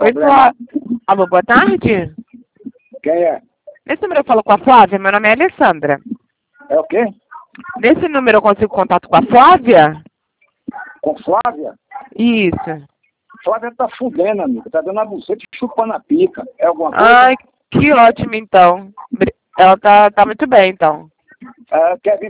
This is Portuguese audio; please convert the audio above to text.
Oi, Flávia. Alô, boa tarde. Quem é? Nesse número eu falo com a Flávia, meu nome é Alessandra. É o quê? Nesse número eu consigo contato com a Flávia? Com Flávia? Isso. Flávia tá fudendo, amigo. Tá dando a buceta e chupando a pica. É alguma coisa? Ai, que ótimo, então. Ela tá muito bem, então. Quer vir